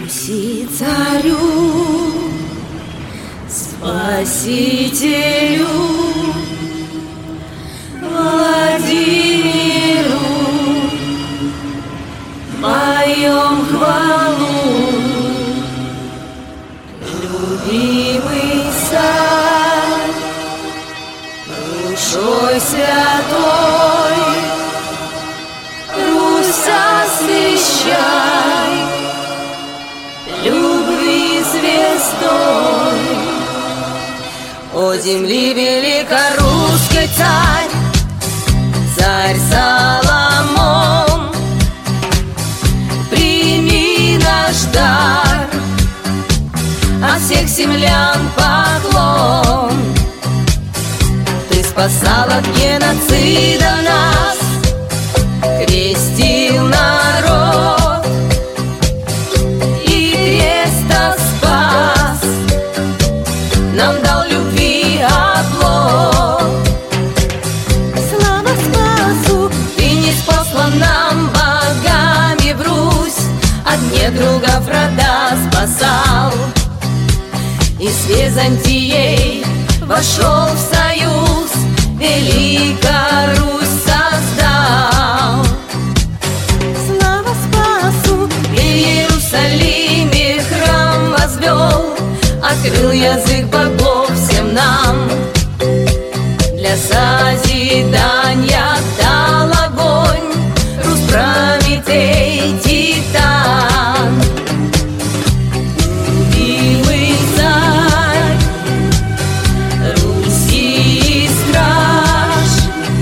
Руси царю, Спасителю, Владимиру поем хвалу. Любимый царь, душой святой, Русь освящай любви звездой. О земли великорусской царь, царь Соломон, прими наш дар, от всех землян поклон. Ты спасал от геноцида нас, крестил народ и креста спас, нам дал любви оплот. Слава Спасу! Ты ниспослан нам богами в Русь, от недругов рода спасал, и с Византией вошел в союз, Великая Русь создал. Слава Спасу! И в Иерусалиме храм возвел, открыл язык богов всем нам. Для созидания дал огонь Русь, Прометей, Титан. Любимый царь, Руси страж,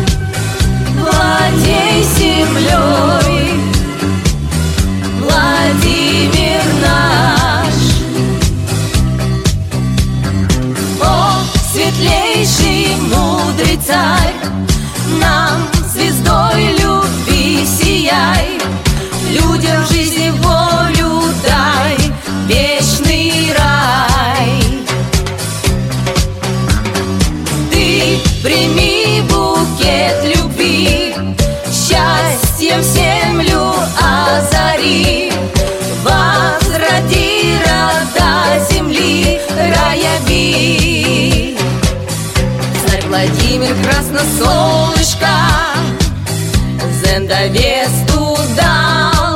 владей землей, Владимир наш. О, светлейший, мудрый царь, нам звездой любви сияй, людям в жизни волю дай, вечный рай. Ты прими букет любви, счастьем землю озари, возроди рода земли, раяви. Царь Владимир красносолнышко Зендовесту дал,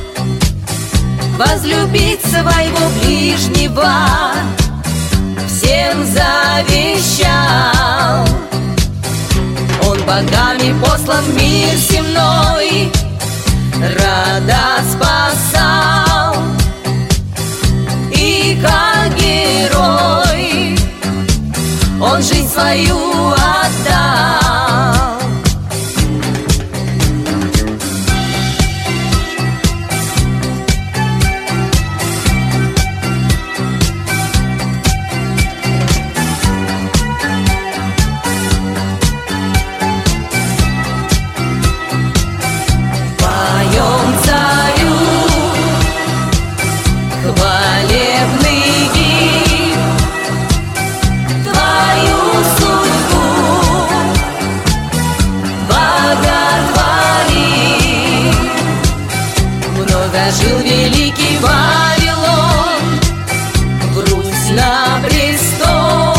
возлюбить своего ближнего всем завещал. Он богами послан в мир земной, рода спасал, и как герой он жизнь свою отдал. Поем царю хвалебный гимн, твою судьбу боготворим. Вновь ожил великий Вавилон, в Русь на престол,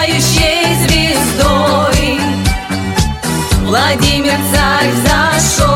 сияющей звездой Владимир царь взошел.